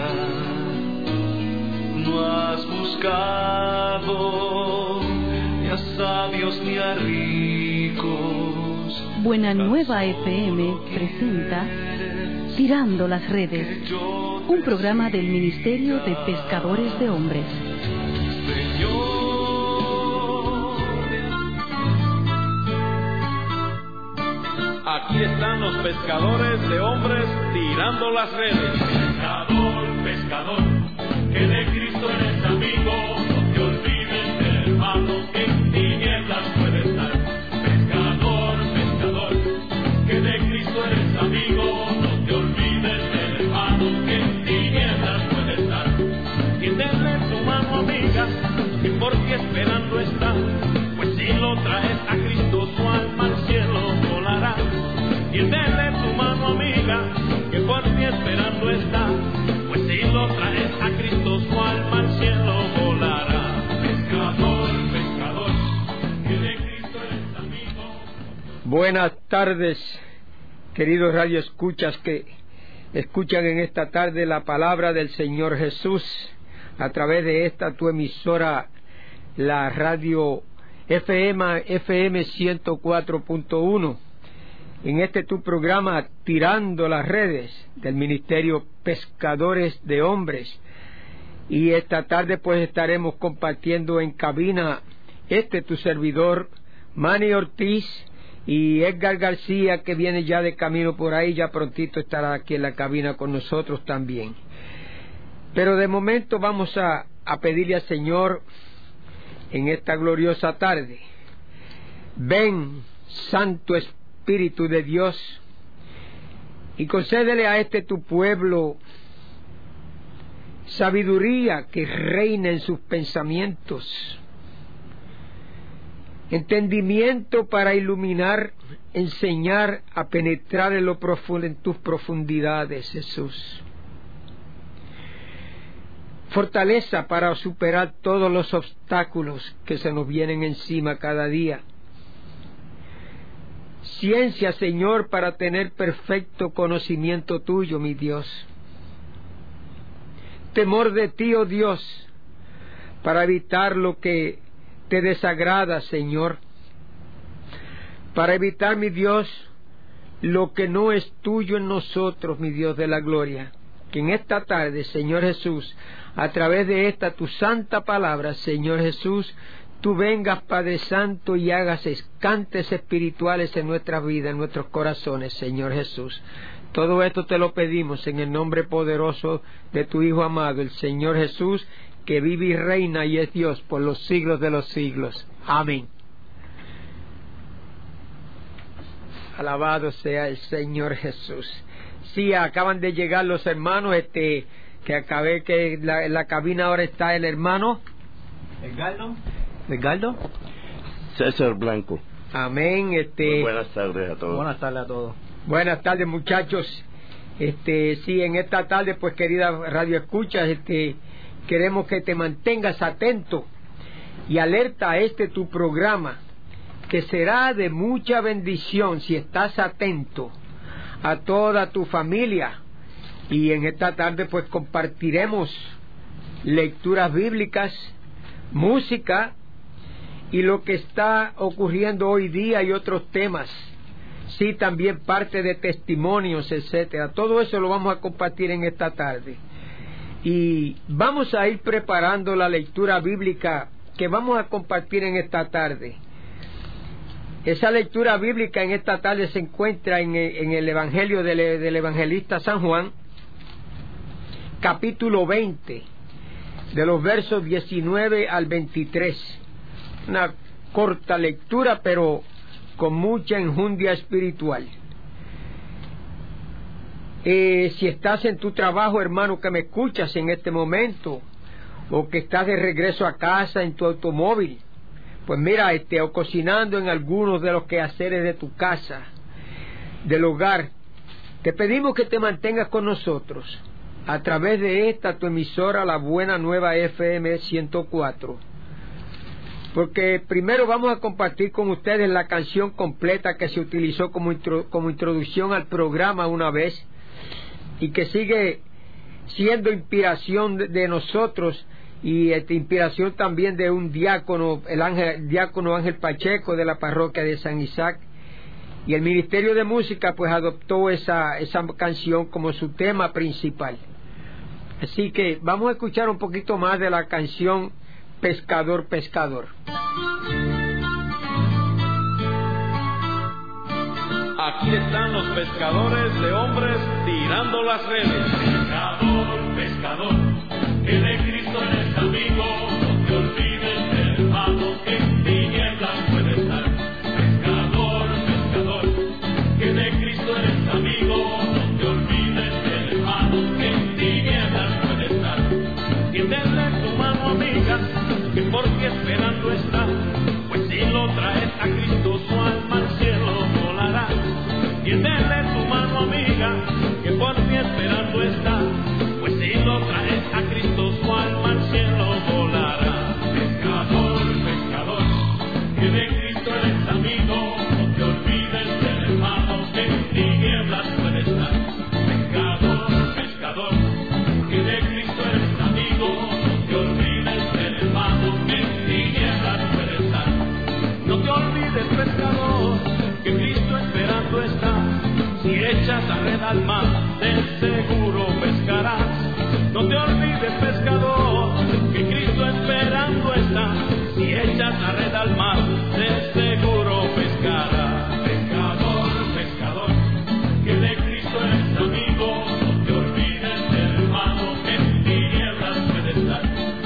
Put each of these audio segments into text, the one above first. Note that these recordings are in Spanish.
vida, no has buscado ni a sabios ni a ricos. Buena Nueva FM presenta Tirando las Redes, un programa del Ministerio de Pescadores de Hombres. Aquí están los pescadores de hombres tirando las redes. Pescador, pescador, que de Cristo eres amigo, no te olvides del hermano que en tinieblas puede estar. Pescador, pescador, que de Cristo eres amigo, no te olvides del hermano que en tinieblas puede estar. Tiéndele tu mano amiga, que por ti esperando está, pues si lo traes a Cristo su alma al cielo volará. Tiéndele tu mano amiga, que por ti esperando está, pues si lo traes a Cristo su alma al cielo volará. Pescador, pescador, que de Cristo eres amigo. Buenas tardes, queridos radioescuchas que escuchan en esta tarde la palabra del Señor Jesús a través de esta tu emisora, la radio FM 104.1. En este tu programa Tirando las Redes del Ministerio Pescadores de Hombres. Y esta tarde pues estaremos compartiendo en cabina tu servidor Manny Ortiz y Edgar García, que viene ya de camino por ahí, ya prontito estará aquí en la cabina con nosotros también. Pero de momento vamos a pedirle al Señor en esta gloriosa tarde: ven, Santo Espíritu de Dios, y concédele a tu pueblo sabiduría que reine en sus pensamientos, entendimiento para iluminar, enseñar a penetrar en lo profundo, en tus profundidades, Jesús. Fortaleza para superar todos los obstáculos que se nos vienen encima cada día. Ciencia, Señor, para tener perfecto conocimiento tuyo, mi Dios. Temor de ti, oh Dios, para evitar lo que te desagrada, Señor. Para evitar, mi Dios, lo que no es tuyo en nosotros, mi Dios de la gloria. Que en esta tarde, Señor Jesús, a través de esta tu santa palabra, Señor Jesús, tú vengas, Padre Santo, y hagas cantes espirituales en nuestra vida, en nuestros corazones, Señor Jesús. Todo esto te lo pedimos en el nombre poderoso de tu Hijo amado, el Señor Jesús, que vive y reina y es Dios por los siglos de los siglos. Amén. Alabado sea el Señor Jesús. Sí, acaban de llegar los hermanos, que acabé que en la cabina ahora está el hermano Edgardo César Blanco. Amén. Muy buenas tardes a todos. Buenas tardes a todos. Buenas tardes, muchachos. Sí, en esta tarde, pues, querida radio escuchas, queremos que te mantengas atento y alerta a tu programa, que será de mucha bendición si estás atento a toda tu familia. Y en esta tarde pues compartiremos lecturas bíblicas, música y lo que está ocurriendo hoy día y otros temas. Sí, también parte de testimonios, etcétera. Todo eso lo vamos a compartir en esta tarde. Y vamos a ir preparando la lectura bíblica que vamos a compartir en esta tarde. Esa lectura bíblica en esta tarde se encuentra en el Evangelio del evangelista San Juan, capítulo 20, de los versos 19 al 23. Una corta lectura, pero con mucha enjundia espiritual. Si estás en tu trabajo, hermano, que me escuchas en este momento, o que estás de regreso a casa en tu automóvil, pues mira, o cocinando en algunos de los quehaceres de tu casa, del hogar, te pedimos que te mantengas con nosotros a través de esta tu emisora, la Buena Nueva FM 104. Porque primero vamos a compartir con ustedes la canción completa que se utilizó como introducción al programa una vez, y que siendo inspiración de nosotros y inspiración también de un diácono, el diácono Ángel Pacheco de la parroquia de San Isaac. Y el Ministerio de Música pues adoptó esa canción como su tema principal. Así que vamos a escuchar un poquito más de la canción Pescador, Pescador. Aquí están los pescadores de hombres tirando las redes. Pescador, pescador, que de Cristo eres amigo, no te olvides, hermano, que en tinieblas puedes estar. Pescador, pescador, que de Cristo eres amigo, no te olvides, hermano, que en tinieblas puedes estar. Tiéndele tu mano amiga, que por ti esperando está, pues si lo traes a Cristo su alma al cielo volará. Tiéndele tu mano amiga, que por ti esperando está, pues si lo traes a Cristo su alma al cielo volará. Pescador, pescador, que de Cristo eres amigo, no te olvides del hermano que en tinieblas puede estar. Pescador, pescador, que de Cristo eres amigo, no te olvides del hermano que en tinieblas puede estar. No te olvides, pescador, que Cristo esperando está. Si echas la red al mar, de seguro pescarás. No te olvides, pescador, que Cristo esperando está. Si echas la red al mar, de seguro pescarás. Pescador, pescador, que de Cristo eres amigo, no te olvides del hermano que en tinieblas puede estar.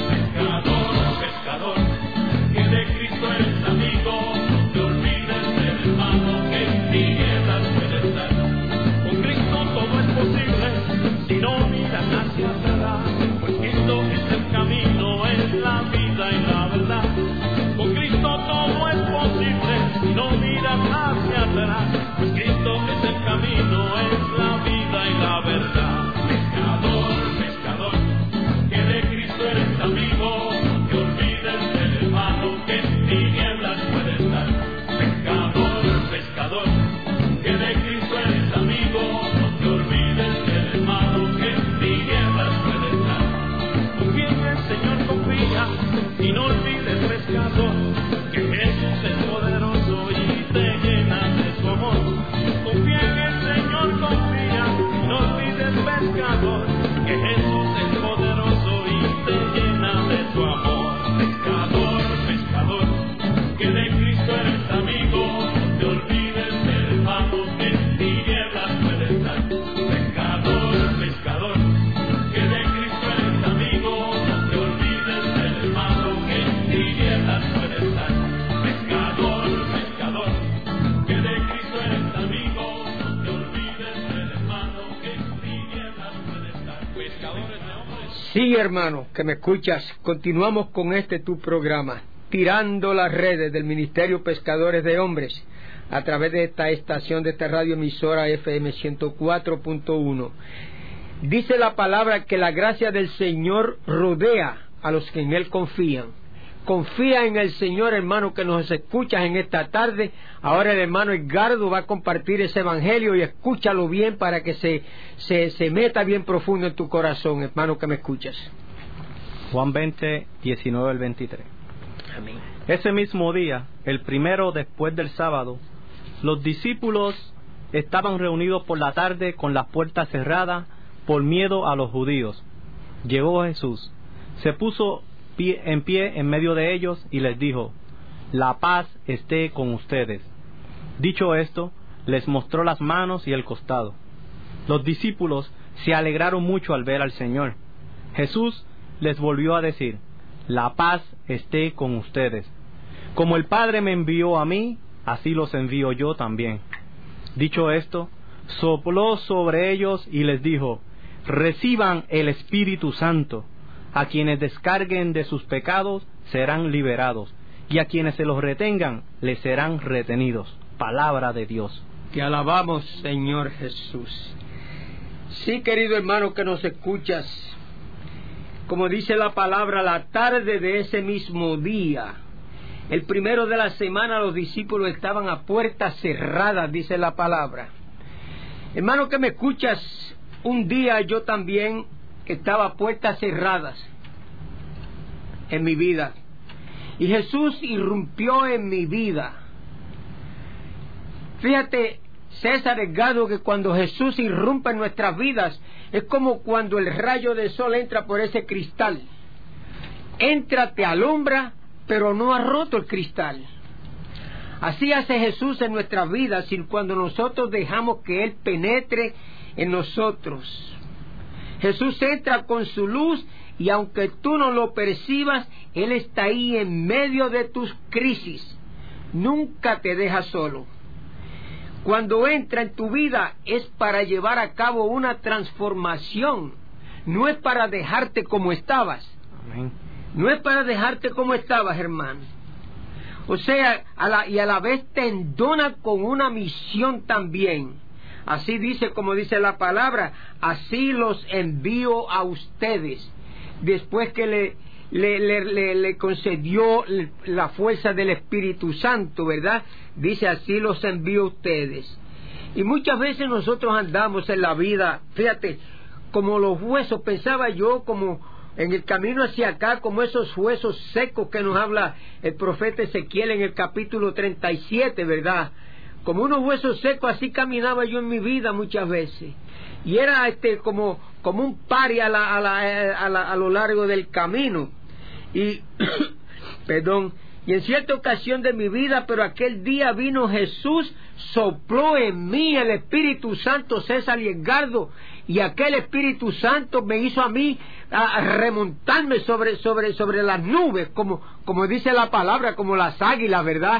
Pescador, pescador, que de Cristo eres amigo, no te olvides del hermano que en tinieblas puede estar. Con Cristo todo es posible, si no miras hacia atrás, pues Cristo es el camino, es la vida y la verdad. Con Cristo todo es posible, si no miras hacia atrás, pues Cristo es el camino, es la vida y la verdad. Pescador, pescador, que de Cristo eres amigo, no te olvides del hermano que en tinieblas puede estar. Pescador, pescador, que de Cristo eres amigo, no te olvides del hermano que en tinieblas puede estar. Confía en el Señor, confía, y no olvides, pescador, que Jesús es poderoso y te llena de su amor. Confía en el Señor, confía, y no olvides, pescador, que Jesús es poderoso y te llena de su amor. Pescador, pescador, que de Cristo eres amigo, no te olvides del hermano que en tinieblas puede estar. Pescador, pescador, que de Cristo eres amigo, no te olvides del hermano que en tinieblas puede estar. Pescador, pescador, que de Cristo eres amigo, no te olvides del hermano que en tinieblas puede estar. Pescadores de hombres. Sí, hermano, que me escuchas, continuamos con tu programa, Tirando las Redes del Ministerio Pescadores de Hombres, a través de esta estación, de esta radioemisora FM 104.1. Dice la palabra que la gracia del Señor rodea a los que en Él confían. Confía en el Señor, hermano, que nos escuchas en esta tarde. Ahora el hermano Edgardo va a compartir ese evangelio y escúchalo bien para que se meta bien profundo en tu corazón, hermano, que me escuchas. Juan 20, 19 al 23. Amén. Ese mismo día, el primero después del sábado, los discípulos estaban reunidos por la tarde con las puertas cerradas por miedo a los judíos. Llegó Jesús, se puso en pie en medio de ellos y les dijo: la paz esté con ustedes. Dicho esto, les mostró las manos y el costado. Los discípulos se alegraron mucho al ver al Señor. Jesús les volvió a decir: la paz esté con ustedes. Como el Padre me envió a mí, así los envío yo también. Dicho esto, sopló sobre ellos y les dijo: reciban el Espíritu Santo. A quienes descarguen de sus pecados serán liberados, y a quienes se los retengan les serán retenidos. Palabra de Dios. Te alabamos, Señor Jesús. Sí, querido hermano que nos escuchas, como dice la palabra, la tarde de ese mismo día, el primero de la semana, los discípulos estaban a puertas cerradas, dice la palabra. Hermano que me escuchas, un día yo también que estaba a puertas cerradas en mi vida. Y Jesús irrumpió en mi vida. Fíjate, César Edgardo, que cuando Jesús irrumpe en nuestras vidas, es como cuando el rayo del sol entra por ese cristal. Entra, te alumbra, pero no ha roto el cristal. Así hace Jesús en nuestras vidas, y cuando nosotros dejamos que Él penetre en nosotros. Jesús entra con su luz, y aunque tú no lo percibas, Él está ahí en medio de tus crisis. Nunca te deja solo. Cuando entra en tu vida es para llevar a cabo una transformación. No es para dejarte como estabas. Amén. No es para dejarte como estabas, hermano. O sea, a la vez te endona con una misión también. Así dice, como dice la palabra, así los envío a ustedes. Después que le concedió la fuerza del Espíritu Santo, ¿verdad? Dice, así los envío a ustedes. Y muchas veces nosotros andamos en la vida, fíjate, como los huesos, pensaba yo, como en el camino hacia acá, como esos huesos secos que nos habla el profeta Ezequiel en el capítulo 37, ¿verdad? Como unos huesos secos, así caminaba yo en mi vida muchas veces. Y era como un pari a lo largo del camino. Y, perdón, y en cierta ocasión de mi vida, pero aquel día vino Jesús, sopló en mí el Espíritu Santo, César y Edgardo, y aquel Espíritu Santo me hizo a mí a remontarme sobre las nubes, como dice la palabra, como las águilas, ¿verdad?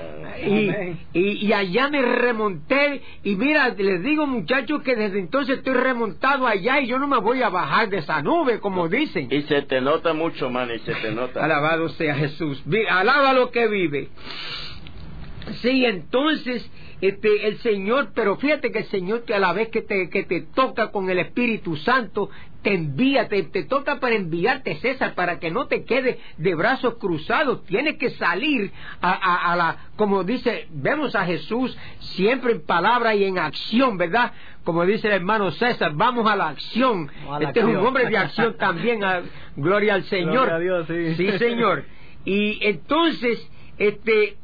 Y allá me remonté, y mira, les digo, muchachos, que desde entonces estoy remontado allá, y yo no me voy a bajar de esa nube, como dicen. Y se te nota mucho, man, y se te nota. Alabado sea Jesús. Alaba lo que vive. Sí, entonces el Señor, pero fíjate que el Señor, que a la vez que te toca con el Espíritu Santo, te envía, te toca para enviarte, César, para que no te quedes de brazos cruzados. Tienes que salir como dice, vemos a Jesús siempre en palabra y en acción, ¿verdad? Como dice el hermano César, vamos a la acción. Es un hombre de acción también, gloria al Señor. Gloria a Dios, sí. Sí, Señor. Y entonces, es que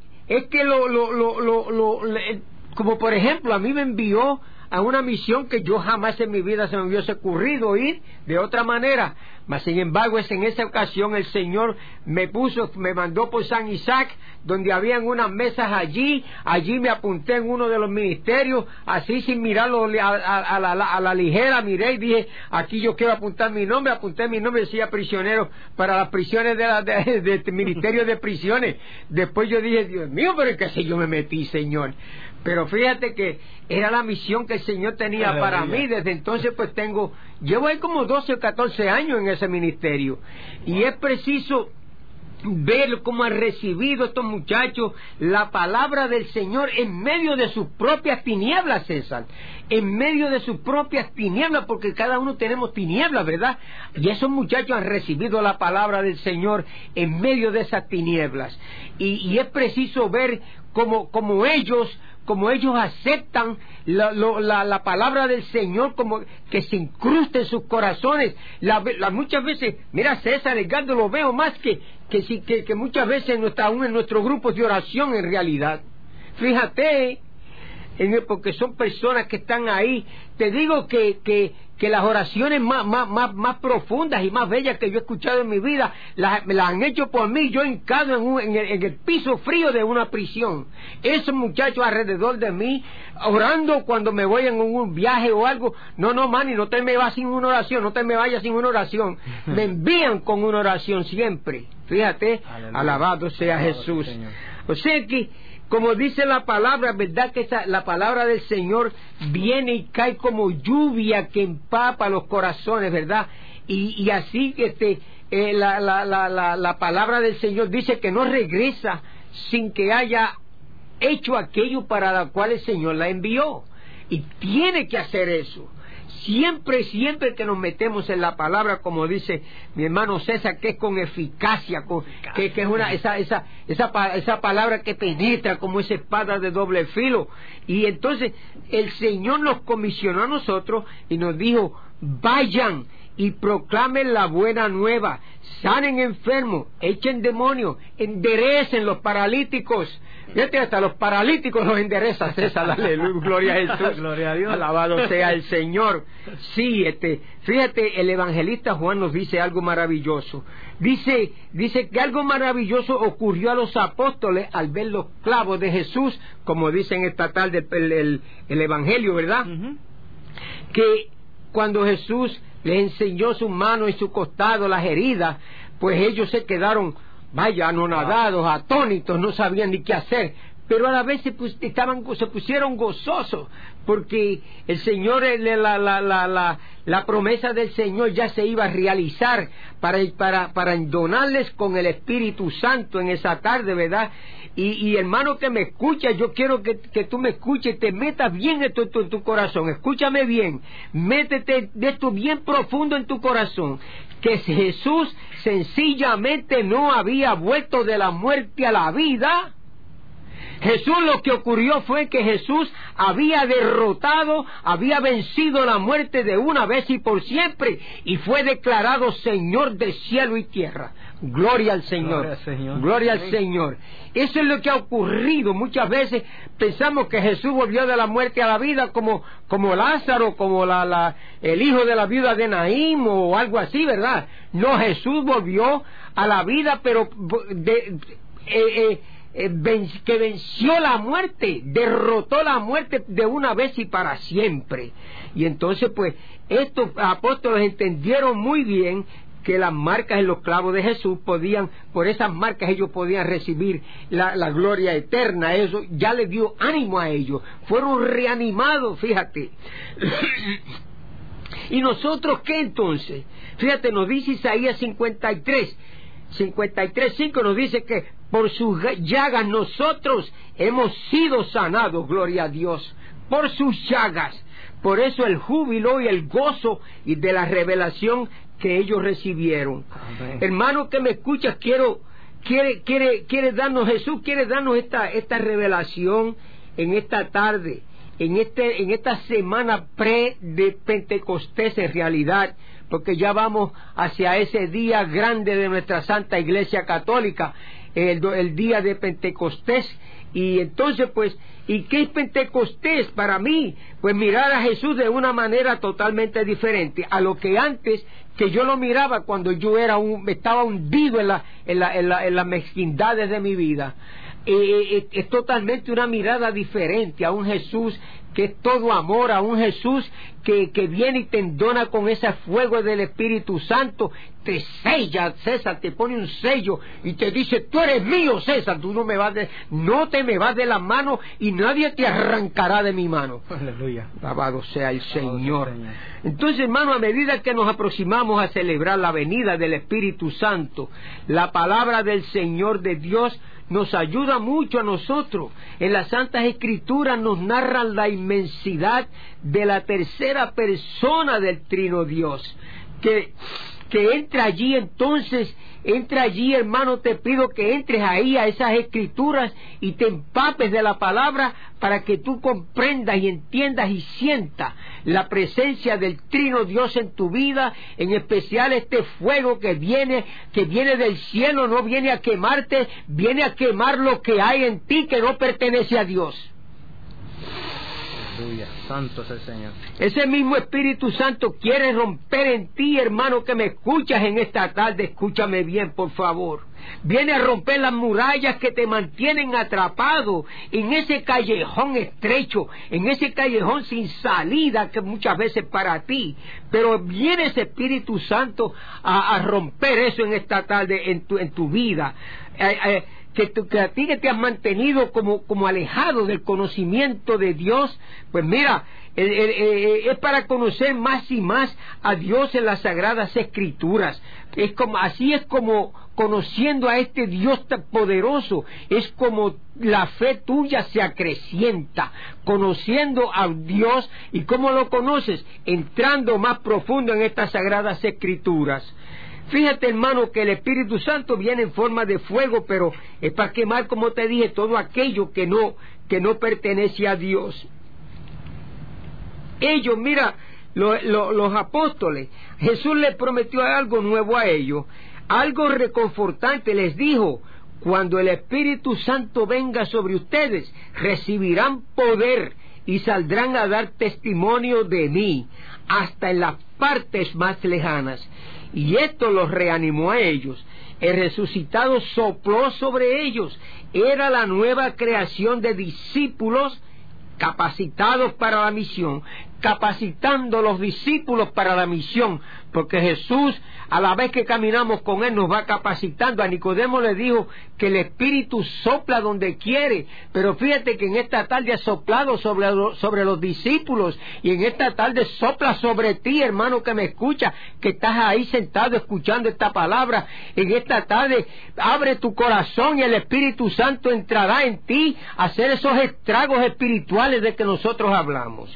como por ejemplo, a mí me envió a una misión que yo jamás en mi vida se me hubiese ocurrido ir de otra manera. Mas sin embargo, en esa ocasión el Señor me mandó por San Isaac, donde habían unas mesas allí me apunté en uno de los ministerios, así sin mirarlo a la ligera, miré y dije, aquí yo quiero apuntar mi nombre, apunté mi nombre, decía prisionero para las prisiones del ministerio de prisiones. Después yo dije, Dios mío, pero ¿en qué sé yo me metí, Señor? Pero fíjate que era la misión que el Señor tenía para mí. Desde entonces pues llevo ahí como 12 o 14 años en ese ministerio. Y es preciso ver cómo han recibido estos muchachos la palabra del Señor en medio de sus propias tinieblas, César. En medio de sus propias tinieblas, porque cada uno tenemos tinieblas, ¿verdad? Y esos muchachos han recibido la palabra del Señor en medio de esas tinieblas. Y es preciso ver cómo ellos aceptan la palabra del Señor, como que se incrusta en sus corazones. Muchas veces, mira, César Edgardo, lo veo más que muchas veces aún en nuestros grupos de oración, en realidad. Fíjate, porque son personas que están ahí. Te digo que las oraciones más profundas y más bellas que yo he escuchado en mi vida me las han hecho por mí, yo hincado en el piso frío de una prisión. Esos muchachos alrededor de mí, orando cuando me voy en un viaje o algo. No, Manny, no te me vas sin una oración, no te me vayas sin una oración. Me envían con una oración siempre. Fíjate, aleluya. Alabado sea Jesús. O sea que, como dice la palabra, ¿verdad? Que la palabra del Señor viene y cae como lluvia que empapa los corazones, ¿verdad? Y así la palabra del Señor dice que no regresa sin que haya hecho aquello para lo cual el Señor la envió. Y tiene que hacer eso. Siempre que nos metemos en la palabra, como dice mi hermano César, que es con eficacia, que es esa palabra que penetra como esa espada de doble filo. Y entonces el Señor nos comisionó a nosotros y nos dijo, vayan y proclamen la buena nueva, sanen enfermos, echen demonios, enderecen los paralíticos. Fíjate, hasta los paralíticos los endereza César, aleluya, gloria a Jesús, Gloria a Dios. alabado sea el Señor. Sí, fíjate, el evangelista Juan nos dice algo maravilloso. Dice que algo maravilloso ocurrió a los apóstoles al ver los clavos de Jesús, como dice en esta tarde el evangelio, ¿verdad? Uh-huh. Que cuando Jesús les enseñó su mano y su costado, las heridas, pues ellos se quedaron, anonadados, atónitos, no sabían ni qué hacer, pero a la vez se pusieron gozosos, porque el Señor, la promesa del Señor ya se iba a realizar para endonarles con el Espíritu Santo en esa tarde, ¿verdad? Y hermano que me escucha, yo quiero que tú me escuches, te metas bien esto en tu corazón, escúchame bien, métete de esto bien profundo en tu corazón, que Jesús sencillamente no había vuelto de la muerte a la vida. Jesús, lo que ocurrió fue que Jesús había derrotado, había vencido la muerte de una vez y por siempre, y fue declarado Señor de cielo y tierra. Gloria al Señor. Gloria al Señor. Gloria al Señor. Eso es lo que ha ocurrido. Muchas veces pensamos que Jesús volvió de la muerte a la vida como Lázaro, como el hijo de la viuda de Naín o algo así, ¿verdad? No, Jesús volvió a la vida, pero que venció la muerte, derrotó la muerte de una vez y para siempre. Y entonces pues estos apóstoles entendieron muy bien que las marcas en los clavos de Jesús por esas marcas ellos podían recibir la gloria eterna. Eso ya les dio ánimo a ellos, fueron reanimados, fíjate. ¿Y nosotros qué entonces? Fíjate, nos dice Isaías 53:5 nos dice que por sus llagas nosotros hemos sido sanados, gloria a Dios, por sus llagas. Por eso el júbilo y el gozo y de la revelación que ellos recibieron. Amén. Hermano que me escuchas, quiere darnos Jesús, quiere darnos esta revelación en esta tarde, en esta semana de Pentecostés en realidad, porque ya vamos hacia ese día grande de nuestra Santa Iglesia Católica, el día de Pentecostés. Y entonces pues, ¿y qué es Pentecostés para mí? Pues mirar a Jesús de una manera totalmente diferente a lo que antes, que yo lo miraba cuando yo estaba hundido en las mezquindades de mi vida. Es totalmente una mirada diferente a un Jesús que es todo amor, a un Jesús que viene y te endona con ese fuego del Espíritu Santo, te sella, César, te pone un sello y te dice, tú eres mío, César, tú no te me vas de la mano y nadie te arrancará de mi mano. Aleluya. Alabado sea el Señor. Entonces, hermano, a medida que nos aproximamos a celebrar la venida del Espíritu Santo, la palabra del Señor de Dios nos ayuda mucho a nosotros. En las Santas Escrituras nos narran la inmensidad de la tercera persona del Trino Dios, que entra allí. Entonces, entra allí, hermano, te pido que entres ahí a esas Escrituras y te empapes de la palabra para que tú comprendas y entiendas y sientas la presencia del Trino Dios en tu vida, en especial este fuego que viene del cielo. No viene a quemarte, viene a quemar lo que hay en ti que no pertenece a Dios. Aleluya, santo es el Señor. Ese mismo Espíritu Santo quiere romper en ti, hermano que me escuchas en esta tarde, escúchame bien, por favor. Viene a romper las murallas que te mantienen atrapado en ese callejón estrecho, en ese callejón sin salida que muchas veces para ti. Pero viene ese Espíritu Santo a romper eso en esta tarde en tu vida. Que a ti que te has mantenido como alejado del conocimiento de Dios, pues mira, es para conocer más y más a Dios en las Sagradas Escrituras. Así es como conociendo a este Dios tan poderoso, es como la fe tuya se acrecienta, conociendo a Dios. ¿Y cómo lo conoces? Entrando más profundo en estas Sagradas Escrituras. Fíjate, hermano, que el Espíritu Santo viene en forma de fuego, pero es para quemar, como te dije, todo aquello que no pertenece a Dios. Ellos, mira, los apóstoles, Jesús les prometió algo nuevo a ellos, algo reconfortante. Les dijo: cuando el Espíritu Santo venga sobre ustedes, recibirán poder y saldrán a dar testimonio de mí hasta en las partes más lejanas. Y esto los reanimó a ellos. El resucitado sopló sobre ellos. Era la nueva creación de discípulos capacitados para la misión, capacitando los discípulos para la misión, porque Jesús, a la vez que caminamos con Él, nos va capacitando. A Nicodemo le dijo que el Espíritu sopla donde quiere, pero fíjate que en esta tarde ha soplado sobre los discípulos, y en esta tarde sopla sobre ti, hermano que me escucha, que estás ahí sentado escuchando esta palabra. En esta tarde abre tu corazón y el Espíritu Santo entrará en ti a hacer esos estragos espirituales de que nosotros hablamos.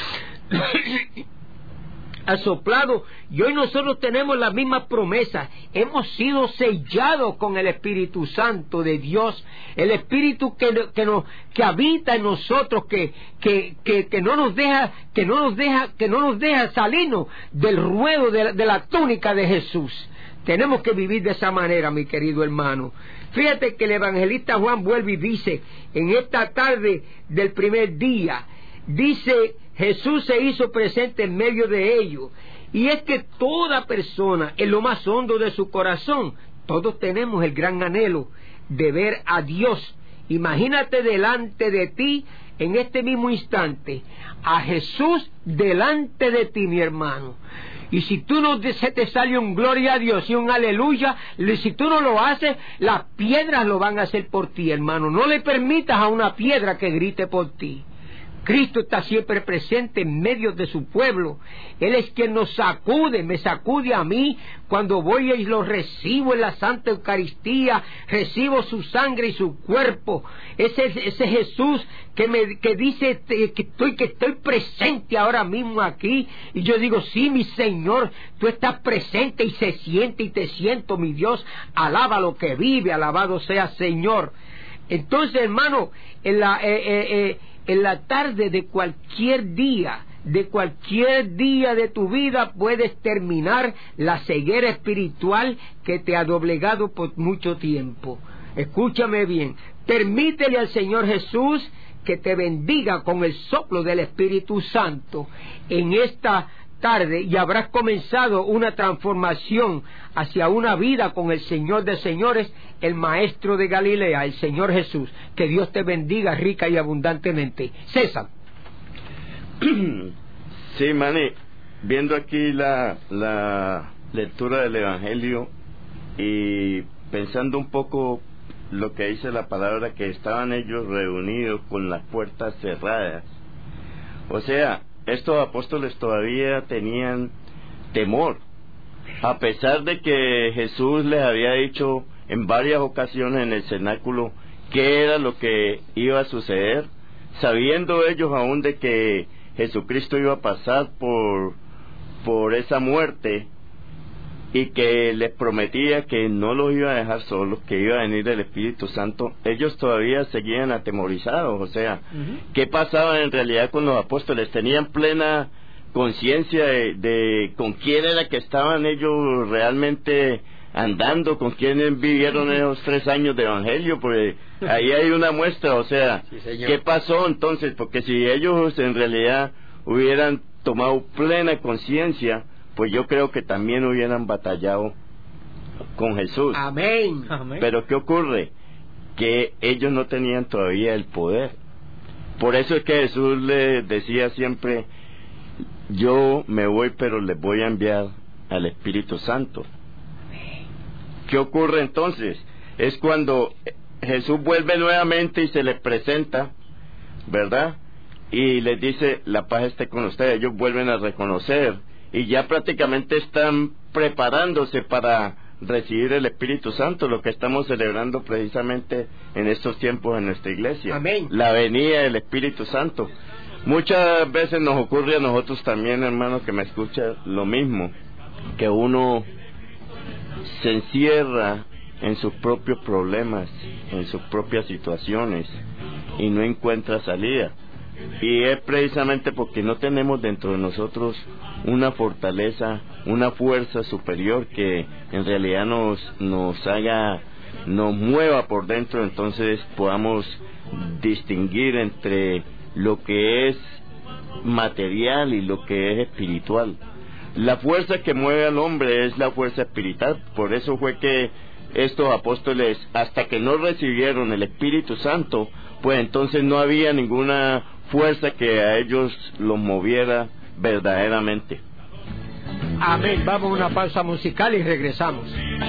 Ha soplado, y hoy nosotros tenemos las mismas promesas. Hemos sido sellados con el Espíritu Santo de Dios, el Espíritu que habita en nosotros, que no nos deja salirnos del ruedo de la túnica de Jesús. Tenemos que vivir de esa manera, mi querido hermano. Fíjate que el evangelista Juan vuelve y dice, en esta tarde del primer día, dice: Jesús se hizo presente en medio de ellos. Y es que toda persona, en lo más hondo de su corazón, todos tenemos el gran anhelo de ver a Dios. Imagínate delante de ti, en este mismo instante, a Jesús delante de ti, mi hermano. Y si tú no se te sale un gloria a Dios y un aleluya, si tú no lo haces, las piedras lo van a hacer por ti, hermano. No le permitas a una piedra que grite por ti. Cristo está siempre presente en medio de su pueblo. Él es quien nos sacude, me sacude a mí cuando voy y lo recibo en la Santa Eucaristía, recibo su sangre y su cuerpo. Ese Jesús que dice que estoy presente ahora mismo aquí, y yo digo: sí, mi Señor, tú estás presente, y se siente y te siento, mi Dios. Alaba lo que vive, alabado sea Señor. Entonces, hermano, en la tarde de cualquier día de tu vida, puedes terminar la ceguera espiritual que te ha doblegado por mucho tiempo. Escúchame bien, permítele al Señor Jesús que te bendiga con el soplo del Espíritu Santo en esta tarde, y habrás comenzado una transformación hacia una vida con el Señor de señores, el Maestro de Galilea, el Señor Jesús. Que Dios te bendiga rica y abundantemente. César. Sí, Manny, viendo aquí la lectura del Evangelio y pensando un poco lo que dice la palabra, que estaban ellos reunidos con las puertas cerradas. O sea, estos apóstoles todavía tenían temor, a pesar de que Jesús les había dicho en varias ocasiones en el cenáculo qué era lo que iba a suceder, sabiendo ellos aún de que Jesucristo iba a pasar por esa muerte, y que les prometía que no los iba a dejar solos, que iba a venir el Espíritu Santo. Ellos todavía seguían atemorizados. O sea, ¿qué pasaba en realidad con los apóstoles? Tenían plena conciencia de con quién era que estaban ellos realmente andando, con quién vivieron esos 3 años de evangelio, porque ahí hay una muestra. O sea, sí, ¿qué pasó entonces? Porque si ellos en realidad hubieran tomado plena conciencia, pues yo creo que también hubieran batallado con Jesús. Amén. Pero ¿qué ocurre? Que ellos no tenían todavía el poder. Por eso es que Jesús les decía siempre: yo me voy, pero les voy a enviar al Espíritu Santo. ¿Qué ocurre entonces? Es cuando Jesús vuelve nuevamente y se les presenta, ¿verdad? Y les dice: la paz esté con ustedes. Ellos vuelven a reconocer y ya prácticamente están preparándose para recibir el Espíritu Santo, lo que estamos celebrando precisamente en estos tiempos en nuestra iglesia. Amén. La venida del Espíritu Santo. Muchas veces nos ocurre a nosotros también, hermano, que me escucha, lo mismo, que uno se encierra en sus propios problemas, en sus propias situaciones, y no encuentra salida. Y es precisamente porque no tenemos dentro de nosotros una fortaleza, una fuerza superior que en realidad nos mueva por dentro, entonces podamos distinguir entre lo que es material y lo que es espiritual. La fuerza que mueve al hombre es la fuerza espiritual. Por eso fue que estos apóstoles, hasta que no recibieron el Espíritu Santo, pues entonces no había ninguna fuerza que a ellos los moviera verdaderamente. Amén. Vamos a una pausa musical y regresamos.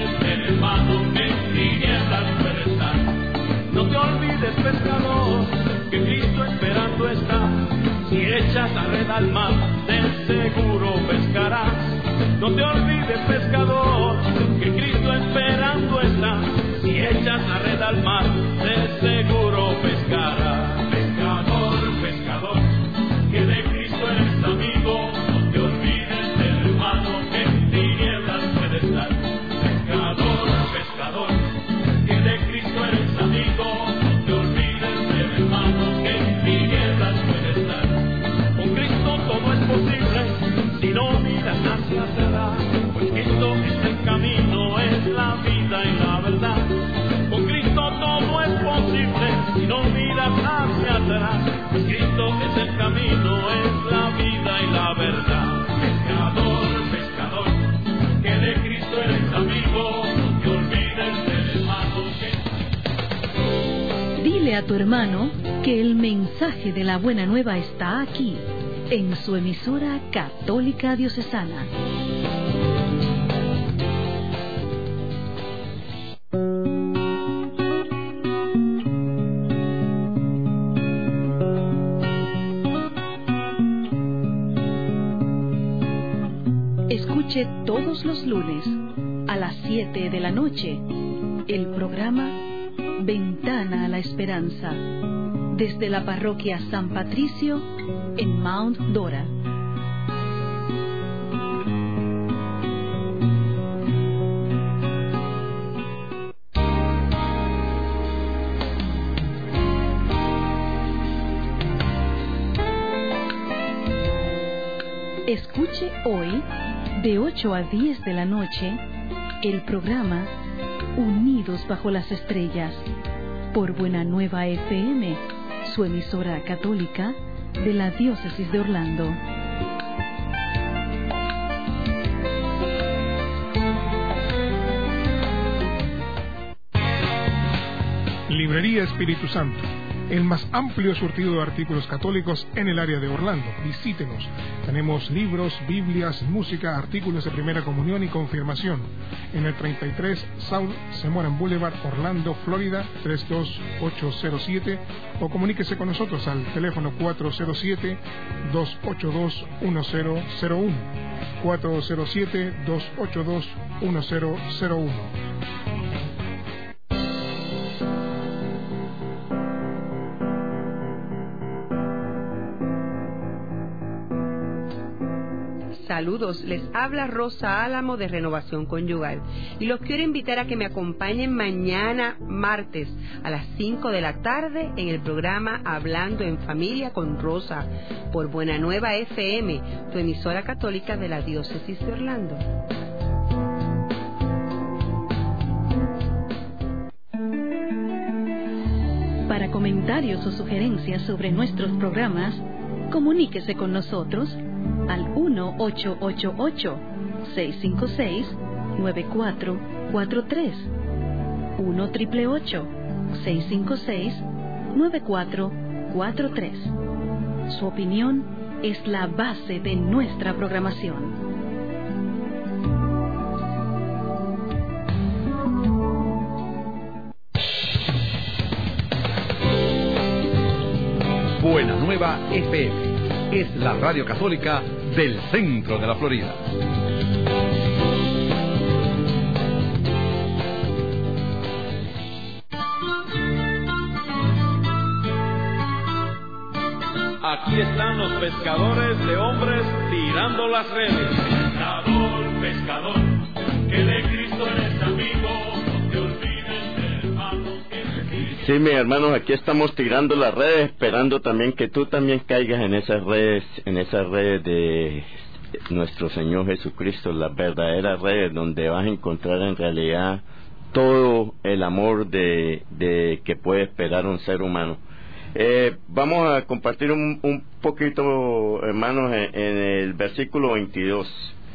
No te olvides, pescador, que Cristo esperando está. Si echas la red al mar, de seguro pescarás. No te olvides, pescador, que Cristo esperando está. Si echas la red al mar, de seguro pescarás. Pescador, pescador, que de Cristo eres amigo. No te olvides del hermano que en tinieblas puede estar. Pescador, pescador, que de Cristo eres amigo. No te olvides del hermano que en tinieblas puede estar. Con Cristo todo es posible, si no miras hacia atrás, pues Cristo es el camino, es la vida y la verdad. Con Cristo todo es posible, si no miras hacia atrás, pues Cristo es el camino, es la vida y la verdad. Pescador, pescador, que de Cristo eres amigo, no te olvides del hermano que... Dile a tu hermano que el mensaje de la buena nueva está aquí, en su emisora católica diocesana. Escuche todos los lunes a las 7 de la noche el programa Ventana a la Esperanza, desde la parroquia San Patricio en Mount Dora. Escuche hoy, de 8 a 10 de la noche, el programa Unidos bajo las Estrellas, por Buena Nueva FM, su emisora católica de la Diócesis de Orlando. Librería Espíritu Santo, el más amplio surtido de artículos católicos en el área de Orlando. Visítenos. Tenemos libros, Biblias, música, artículos de primera comunión y confirmación. En el 33 South Semoran Boulevard, Orlando, Florida, 32807, o comuníquese con nosotros al teléfono 407-282-1001. 407-282-1001. Saludos, les habla Rosa Álamo de Renovación Conyugal y los quiero invitar a que me acompañen mañana martes a las 5 de la tarde en el programa Hablando en Familia con Rosa por Buena Nueva FM, tu emisora católica de la Diócesis de Orlando. Para comentarios o sugerencias sobre nuestros programas, comuníquese con nosotros al 1-888-656-9443, 1-888-656-9443. Su opinión es la base de nuestra programación. Buena Nueva FM es la radio católica del centro de la Florida. Aquí están los pescadores de hombres tirando las redes. Pescador, pescador, que de Cristo eres amigo, no te olvides del hermano que Sí, mis hermanos, aquí estamos tirando las redes, esperando también que tú también caigas en esas redes de nuestro Señor Jesucristo, las verdaderas redes donde vas a encontrar en realidad todo el amor de que puede esperar un ser humano. Vamos a compartir un poquito, hermanos, en el versículo 22.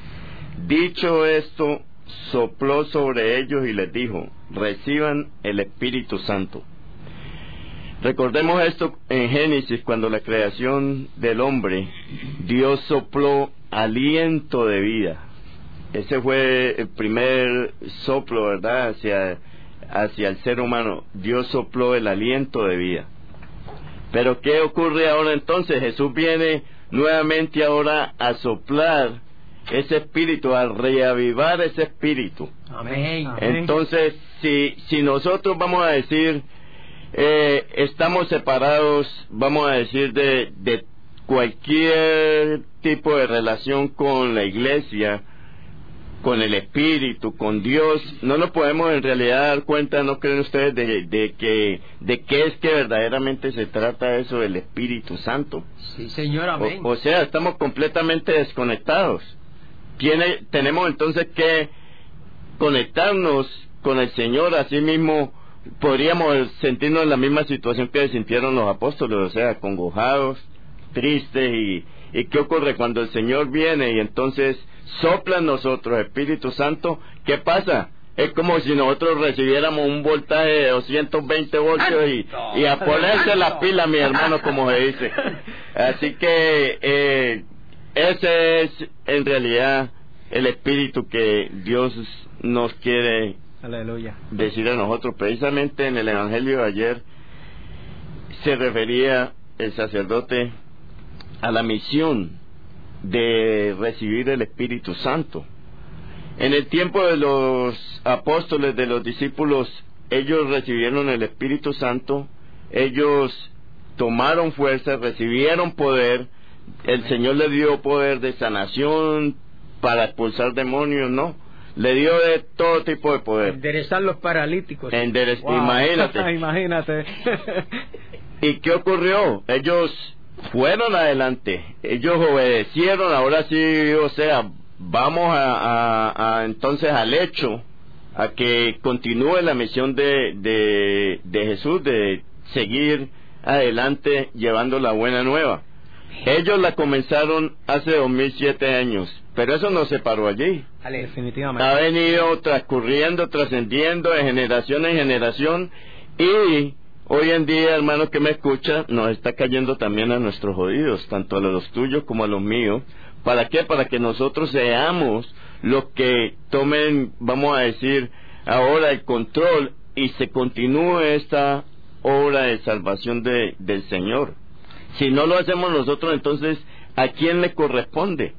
Dicho esto, sopló sobre ellos y les dijo: reciban el Espíritu Santo. Recordemos esto en Génesis, cuando la creación del hombre, Dios sopló aliento de vida. Ese fue el primer soplo, ¿verdad?, hacia el ser humano. Dios sopló el aliento de vida. Pero ¿qué ocurre ahora entonces? Jesús viene nuevamente ahora a soplar ese espíritu, a reavivar ese espíritu. Amén. Entonces, si nosotros vamos a decir, estamos separados, vamos a decir, de cualquier tipo de relación con la iglesia, con el Espíritu, con Dios, no nos podemos en realidad dar cuenta, ¿no creen ustedes, de qué es que verdaderamente se trata eso del Espíritu Santo? Sí, Señor, amén. O sea, estamos completamente desconectados. Tenemos entonces que conectarnos con el Señor. Así mismo podríamos sentirnos en la misma situación que sintieron los apóstoles, o sea, acongojados, tristes. ¿Y qué ocurre cuando el Señor viene y entonces sopla en nosotros Espíritu Santo? ¿Qué pasa? Es como si nosotros recibiéramos un voltaje de 220 voltios y a ponerse las pilas, mi hermano, como se dice. Así que ese es en realidad el espíritu que Dios nos quiere decir a nosotros. Precisamente en el Evangelio de ayer se refería el sacerdote a la misión de recibir el Espíritu Santo. En el tiempo de los apóstoles, de los discípulos, ellos recibieron el Espíritu Santo, ellos tomaron fuerza, recibieron poder. El Señor le dio poder de sanación, para expulsar demonios, ¿no? Le dio de todo tipo de poder. Enderezar los paralíticos. Wow. Imagínate. ¿Y qué ocurrió? Ellos fueron adelante, ellos obedecieron. Ahora sí, o sea, vamos a entonces al hecho, a que continúe la misión de Jesús, de seguir adelante llevando la buena nueva. Ellos la comenzaron hace 2007 años, pero eso no se paró allí. Definitivamente. Ha venido transcurriendo, trascendiendo de generación en generación, y hoy en día, hermano que me escucha, nos está cayendo también a nuestros oídos, tanto a los tuyos como a los míos. ¿Para qué? Para que nosotros seamos los que tomen, vamos a decir, ahora el control y se continúe esta obra de salvación del Señor. Si no lo hacemos nosotros, entonces, ¿a quién le corresponde?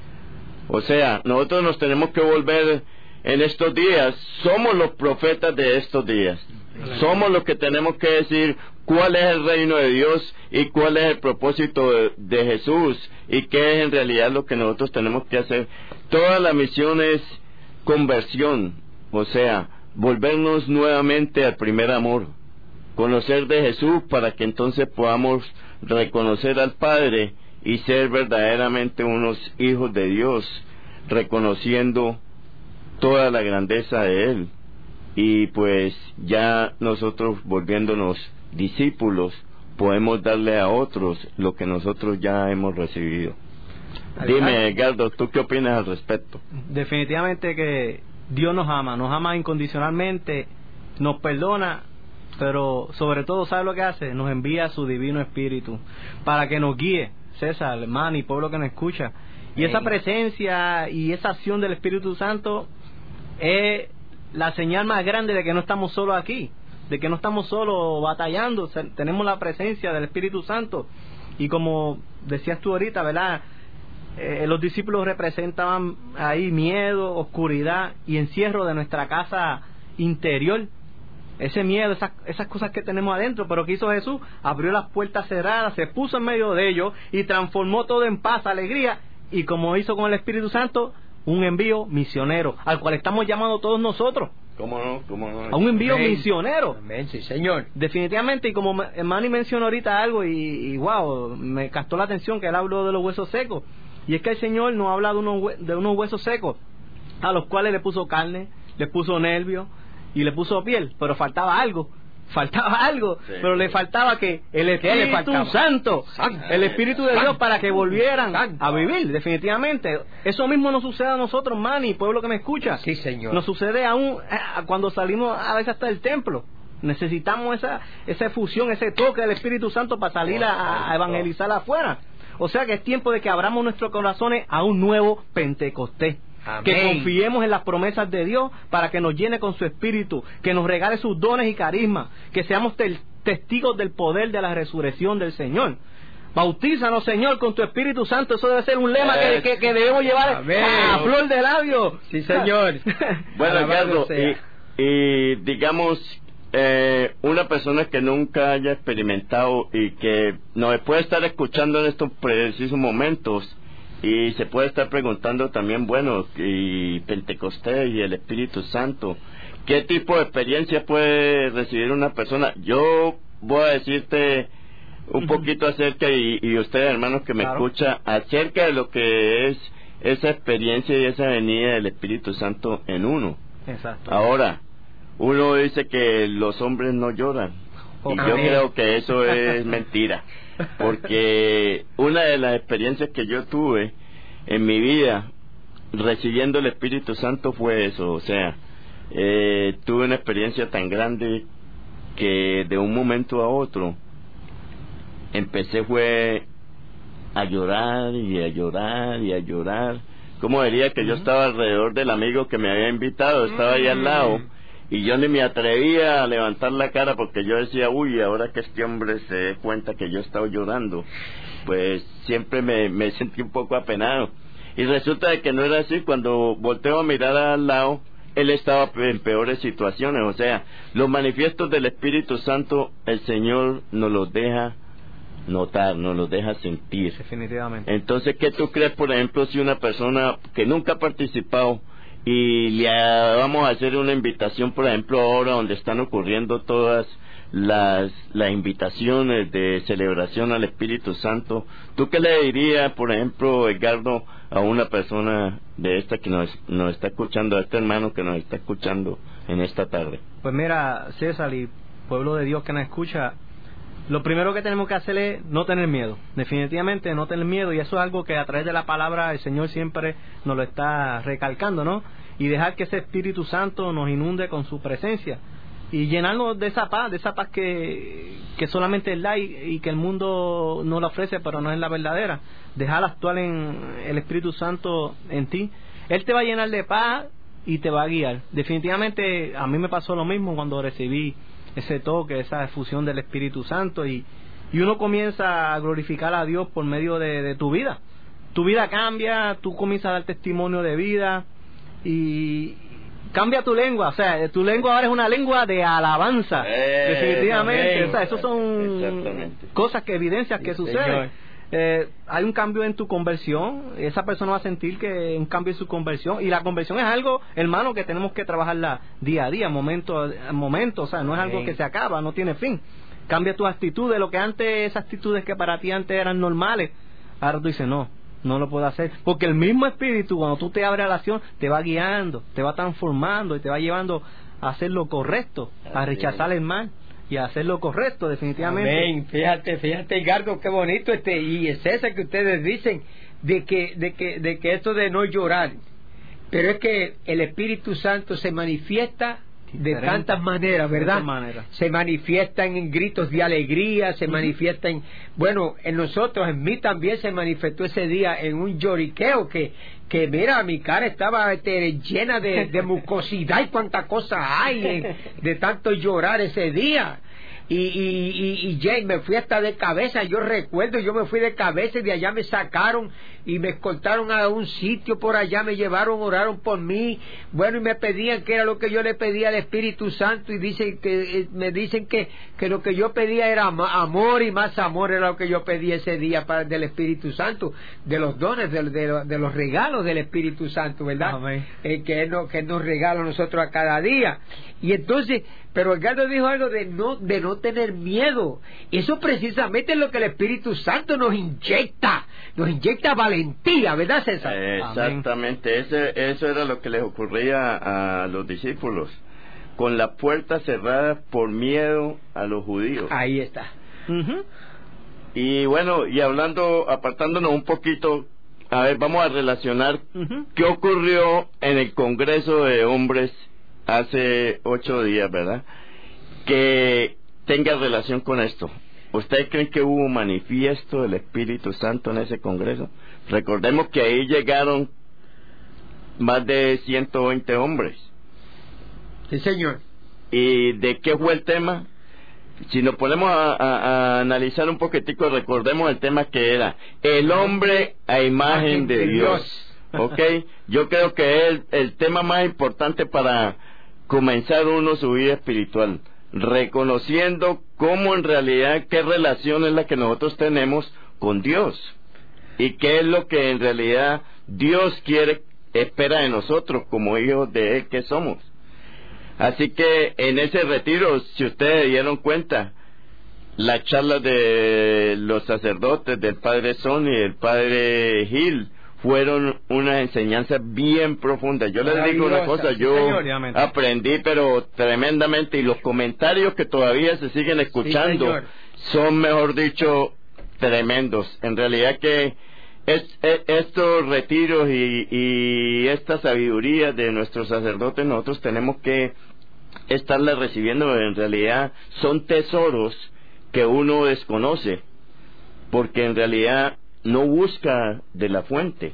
O sea, nosotros nos tenemos que volver en estos días, somos los profetas de estos días. Somos los que tenemos que decir cuál es el reino de Dios y cuál es el propósito de Jesús y qué es en realidad lo que nosotros tenemos que hacer. Toda la misión es conversión, o sea, volvernos nuevamente al primer amor, conocer de Jesús para que entonces podamos reconocer al Padre y ser verdaderamente unos hijos de Dios, reconociendo toda la grandeza de Él. Y pues ya nosotros, volviéndonos discípulos, podemos darle a otros lo que nosotros ya hemos recibido. Dime, Edgardo, ¿tú qué opinas al respecto? Definitivamente que Dios nos ama incondicionalmente, nos perdona, pero sobre todo, ¿sabe lo que hace? Nos envía su divino espíritu para que nos guíe. César, hermano y pueblo que nos escucha, y esa presencia y esa acción del Espíritu Santo es la señal más grande de que no estamos solos aquí, de que no estamos solos batallando. Tenemos la presencia del Espíritu Santo. Y como decías tú ahorita, ¿verdad? Los discípulos representaban ahí miedo, oscuridad y encierro de nuestra casa interior. Ese miedo, esas cosas que tenemos adentro. Pero ¿qué hizo Jesús? Abrió las puertas cerradas, se puso en medio de ellos y transformó todo en paz, alegría. Y como hizo con el Espíritu Santo, un envío misionero, al cual estamos llamados todos nosotros. ¿Cómo no? A un envío Amén. misionero. Amén, sí, Señor. Definitivamente, y como Manny mencionó ahorita algo, y wow, me captó la atención que él habló de los huesos secos. Y es que el Señor nos habla de unos huesos secos, a los cuales le puso carne, le puso nervio y le puso piel, pero faltaba algo, Sí. pero le faltaba que el Espíritu Santo, el Espíritu de Dios, para que volvieran a vivir. Definitivamente, eso mismo nos sucede a nosotros, Manny, pueblo que me escucha. Sí, Señor. Nos sucede aún cuando salimos a veces hasta el templo. Necesitamos esa efusión, ese toque del Espíritu Santo para salir a evangelizar afuera. O sea que es tiempo de que abramos nuestros corazones a un nuevo Pentecostés. Amén. Que confiemos en las promesas de Dios para que nos llene con su Espíritu, que nos regale sus dones y carismas, que seamos testigos del poder de la resurrección del Señor. Bautízanos, Señor, con tu Espíritu Santo. Eso debe ser un lema que debemos llevar a flor de labio. Sí, Señor. Bueno, Alabado Edgardo, sea. y digamos, una persona que nunca haya experimentado y que nos puede estar escuchando en estos precisos momentos y se puede estar preguntando también, bueno, y Pentecostés y el Espíritu Santo, ¿qué tipo de experiencia puede recibir una persona? Yo voy a decirte un poquito acerca, y ustedes, hermanos que me escuchan, acerca de lo que es esa experiencia y esa venida del Espíritu Santo en uno. Exacto. Ahora, uno dice que los hombres no lloran, y yo creo que eso es mentira, porque una de las experiencias que yo tuve en mi vida recibiendo el Espíritu Santo fue eso. O sea, tuve una experiencia tan grande que de un momento a otro empecé fue a llorar y a llorar y a llorar. Como diría que yo estaba alrededor del amigo que me había invitado, estaba ahí al lado, y yo ni me atrevía a levantar la cara porque yo decía, uy, ahora que este hombre se dé cuenta que yo estaba llorando, pues siempre me sentí un poco apenado. Y resulta de que no era así. Cuando volteo a mirar al lado, él estaba en peores situaciones. O sea, los manifiestos del Espíritu Santo, el Señor nos los deja notar, nos los deja sentir. Definitivamente. Entonces, ¿qué tú crees, por ejemplo, si una persona que nunca ha participado y le vamos a hacer una invitación, por ejemplo, ahora donde están ocurriendo todas las invitaciones de celebración al Espíritu Santo, ¿tú qué le dirías, por ejemplo, Edgardo, a una persona de esta que nos está escuchando, a este hermano que nos está escuchando en esta tarde? Pues mira, César y pueblo de Dios que nos escucha, lo primero que tenemos que hacer es no tener miedo. Definitivamente no tener miedo, y eso es algo que a través de la palabra el Señor siempre nos lo está recalcando, ¿no? Y dejar que ese Espíritu Santo nos inunde con su presencia y llenarnos de esa paz que solamente Él da y que el mundo no la ofrece, pero no es la verdadera. Dejar actuar en el Espíritu Santo en ti. Él te va a llenar de paz y te va a guiar. Definitivamente a mí me pasó lo mismo cuando recibí ese toque, esa efusión del Espíritu Santo, y uno comienza a glorificar a Dios por medio de tu vida. Tu vida cambia, tú comienzas a dar testimonio de vida y cambia tu lengua. O sea, tu lengua ahora es una lengua de alabanza. Definitivamente. O sea, eso son cosas evidencias que suceden. Hay un cambio en tu conversión. Esa persona va a sentir que hay un cambio en su conversión, y la conversión es algo, hermano, que tenemos que trabajarla día a día, momento a momento. O sea, no es algo que se acaba, no tiene fin. Cambia tu actitud. De lo que antes, esas actitudes que para ti antes eran normales, ahora tú dices no lo puedo hacer, porque el mismo Espíritu, cuando tú te abres a la acción, te va guiando, te va transformando y te va llevando a hacer lo correcto, a rechazar el mal y a hacer lo correcto. Definitivamente. Amén. Fíjate, Edgardo, qué bonito y es ese que ustedes dicen de que esto de no llorar, pero es que el Espíritu Santo se manifiesta de tantas maneras, ¿verdad? Se manifiestan en gritos de alegría, se manifiestan, bueno, en nosotros, en mí también se manifestó ese día en un lloriqueo que mira, mi cara estaba llena de mucosidad y cuánta cosa hay de tanto llorar ese día. y Jane, me fui hasta de cabeza. Yo recuerdo, yo me fui de cabeza y de allá me sacaron y me escoltaron a un sitio por allá, me llevaron, oraron por mí, bueno, y me pedían que era lo que yo le pedía al Espíritu Santo, y me dicen que lo que yo pedía era amor, y más amor era lo que yo pedía ese día del Espíritu Santo, de los dones, de los regalos del Espíritu Santo, ¿verdad? Que Él nos regala a nosotros a cada día. Y entonces, pero Edgardo dijo algo de no tener miedo. Eso precisamente es lo que el Espíritu Santo nos inyecta valentía, ¿verdad, César? Exactamente. Eso era lo que les ocurría a los discípulos, con la puerta cerrada por miedo a los judíos. Ahí está. Y bueno, y apartándonos un poquito, a ver, vamos a relacionar qué ocurrió en el Congreso de Hombres hace 8 días, ¿verdad? Que tenga relación con esto. ¿Ustedes creen que hubo un manifiesto del Espíritu Santo en ese Congreso? Recordemos que ahí llegaron más de 120 hombres. Sí, señor. ¿Y de qué fue el tema? Si nos ponemos a analizar un poquitico, recordemos el tema que era el hombre a imagen de Dios. ¿Ok? Yo creo que es el tema más importante para comenzar uno su vida espiritual, reconociendo cómo en realidad, qué relación es la que nosotros tenemos con Dios y qué es lo que en realidad Dios espera de nosotros como hijos de Él que somos. Así que en ese retiro, si ustedes dieron cuenta, las charlas de los sacerdotes, del padre Sonny y del padre Gil, fueron una enseñanza bien profunda. Yo les digo una cosa, yo aprendí pero tremendamente, y los comentarios que todavía se siguen escuchando son, mejor dicho, tremendos. En realidad que estos retiros y esta sabiduría de nuestros sacerdotes, nosotros tenemos que estarla recibiendo. En realidad son tesoros que uno desconoce, porque en realidad no busca de la fuente.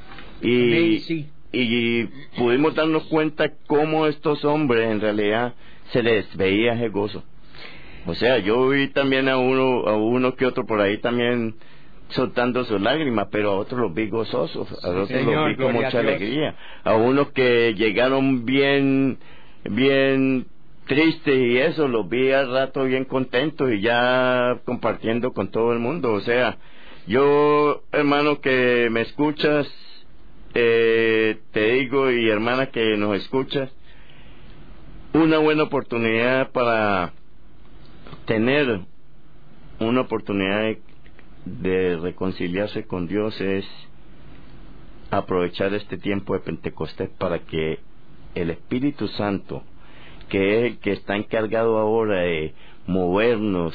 Y pudimos darnos cuenta cómo estos hombres en realidad se les veía ese gozo. O sea, yo vi también a uno que otro por ahí también soltando sus lágrimas, pero a otros los vi gozosos, a otros los vi con mucha alegría, a unos que llegaron bien tristes y eso, los vi al rato bien contentos y ya compartiendo con todo el mundo. O sea, yo, hermano que me escuchas, te digo, y hermana que nos escuchas, una buena oportunidad para tener una oportunidad de reconciliarse con Dios es aprovechar este tiempo de Pentecostés para que el Espíritu Santo, que es el que está encargado ahora de movernos,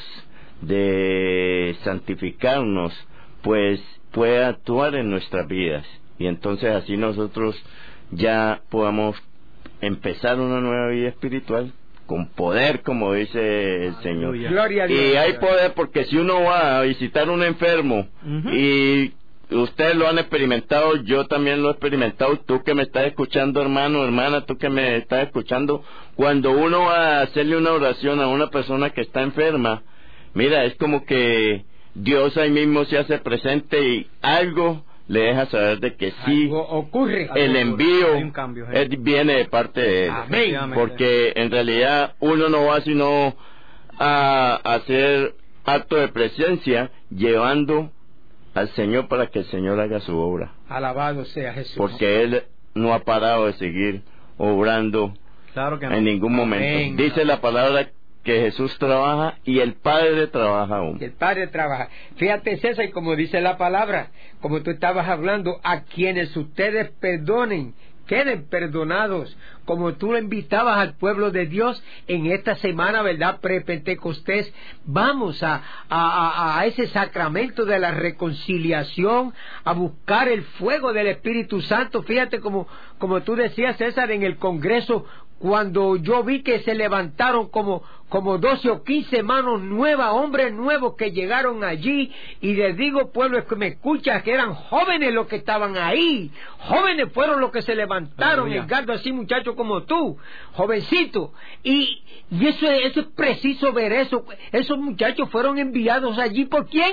de santificarnos, pues pueda actuar en nuestras vidas, y entonces así nosotros ya podamos empezar una nueva vida espiritual con poder, como dice el Señor. Gloria a Dios. Y hay poder, porque si uno va a visitar a un enfermo, y ustedes lo han experimentado, yo también lo he experimentado, tú que me estás escuchando, hermano, hermana, tú que me estás escuchando, cuando uno va a hacerle una oración a una persona que está enferma, mira, es como que Dios ahí mismo se hace presente y algo le deja saber de que sí ocurre, el envío viene de parte de Él. Amén. Porque en realidad uno no va sino a hacer acto de presencia llevando al Señor para que el Señor haga su obra. Alabado sea Jesús. Porque Él no ha parado de seguir obrando en ningún momento. Amén. Dice la palabra que Jesús trabaja y el Padre trabaja aún. El Padre trabaja. Fíjate, César, y como dice la palabra, como tú estabas hablando, a quienes ustedes perdonen, queden perdonados, como tú lo invitabas al pueblo de Dios en esta semana, ¿verdad? Pre-Pentecostés, vamos a ese sacramento de la reconciliación, a buscar el fuego del Espíritu Santo. Fíjate como tú decías, César, en el Congreso, cuando yo vi que se levantaron como 12 o 15 manos nuevas, hombres nuevos que llegaron allí, y les digo, pueblo, es que me escuchas, que eran jóvenes los que estaban ahí, jóvenes fueron los que se levantaron, Edgardo, así muchachos como tú, jovencito, y eso es preciso ver eso. Esos muchachos fueron enviados allí, ¿por quién?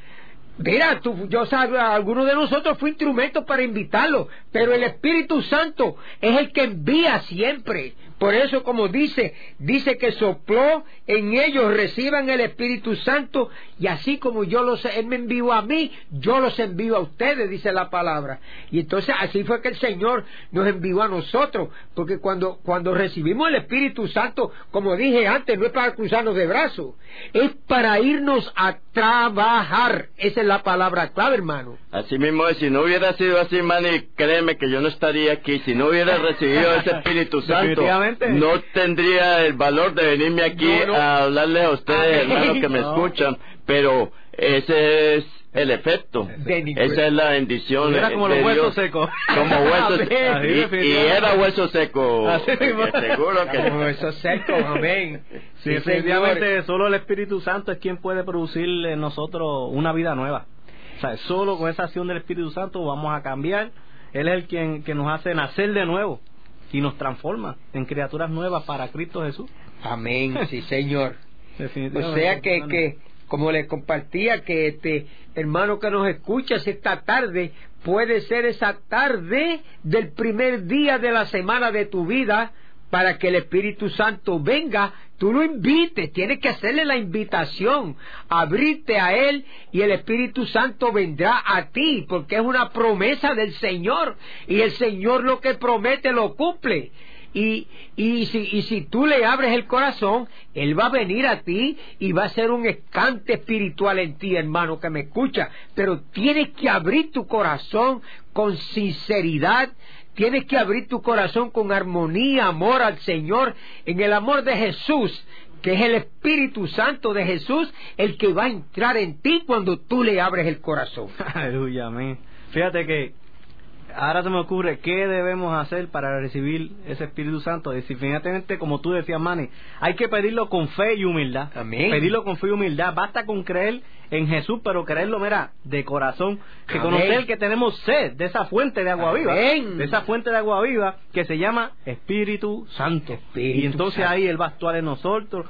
Mira, alguno de nosotros fue instrumento para invitarlo, pero el Espíritu Santo es el que envía siempre. Por eso, como dice que sopló en ellos, reciban el Espíritu Santo, y así como Él me envió a mí, yo los envío a ustedes, dice la palabra. Y entonces así fue que el Señor nos envió a nosotros, porque cuando recibimos el Espíritu Santo, como dije antes, no es para cruzarnos de brazos, es para irnos a trabajar. Esa es la palabra clave, hermano. Así mismo es, si no hubiera sido así, Manny, créeme que yo no estaría aquí. Si no hubiera recibido ese Espíritu Santo, no tendría el valor de venirme aquí a hablarles a ustedes, hermanos que me escuchan, pero ese es el efecto, esa es la bendición. Era como los huesos secos, como huesos y era hueso seco, seguro que como hueso seco, amén. Sí, definitivamente solo el Espíritu Santo es quien puede producir en nosotros una vida nueva. O sea, solo con esa acción del Espíritu Santo vamos a cambiar. Él es el quien que nos hace nacer de nuevo y nos transforma en criaturas nuevas para Cristo Jesús. Amén, sí, Señor. O sea que como les compartía, que hermano que nos escuchas esta tarde, puede ser esa tarde del primer día de la semana de tu vida, para que el Espíritu Santo venga, tú lo invites, tienes que hacerle la invitación, abrirte a Él, y el Espíritu Santo vendrá a ti, porque es una promesa del Señor, y el Señor lo que promete lo cumple. Y si tú le abres el corazón, Él va a venir a ti y va a ser un escante espiritual en ti, hermano que me escucha. Pero tienes que abrir tu corazón con sinceridad, tienes que abrir tu corazón con armonía, amor al Señor, en el amor de Jesús, que es el Espíritu Santo de Jesús, el que va a entrar en ti cuando tú le abres el corazón. Aleluya, amén. Fíjate que ahora se me ocurre qué debemos hacer para recibir ese Espíritu Santo. Definitivamente, como tú decías, Manny, hay que pedirlo con fe y humildad. Amén. Pedirlo con fe y humildad. Basta con creer en Jesús, pero creerlo, mira, de corazón. Reconocer que tenemos sed de esa fuente de agua viva. De esa fuente de agua viva que se llama Espíritu Santo. Y entonces ahí Él va a actuar en nosotros.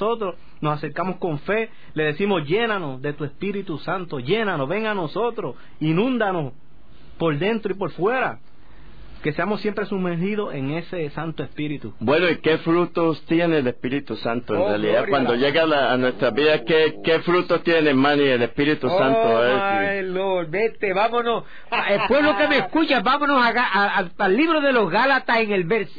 Nos acercamos con fe, le decimos, llénanos de tu Espíritu Santo, llénanos, ven a nosotros, inúndanos por dentro y por fuera, que seamos siempre sumergidos en ese Santo Espíritu. Bueno, ¿y qué frutos tiene el Espíritu Santo en realidad? Cuando llega a nuestra vida, ¿qué frutos tiene, Manny, el Espíritu Santo? My Lord, vete, vámonos. Pueblo que me escuchas, vámonos al libro de los Gálatas en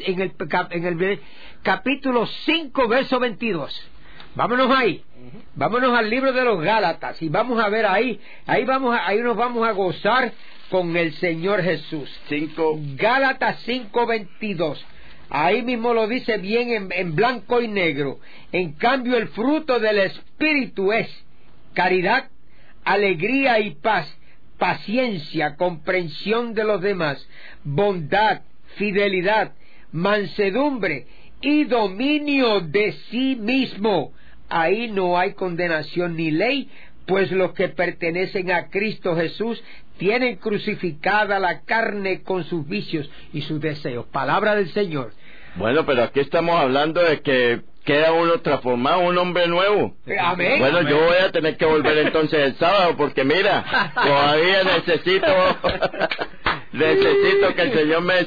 el capítulo 5, verso 22. Vámonos ahí. Vámonos al libro de los Gálatas y vamos a ver ahí nos vamos a gozar con el Señor Jesús. Gálatas 5:22. Ahí mismo lo dice bien en blanco y negro. En cambio, el fruto del Espíritu es caridad, alegría y paz, paciencia, comprensión de los demás, bondad, fidelidad, mansedumbre y dominio de sí mismo. Ahí no hay condenación ni ley, pues los que pertenecen a Cristo Jesús tienen crucificada la carne con sus vicios y sus deseos. Palabra del Señor. Bueno, pero aquí estamos hablando de que queda uno transformado, un hombre nuevo. Amén. Bueno, amén. Yo voy a tener que volver entonces el sábado, porque mira, todavía necesito que el Señor me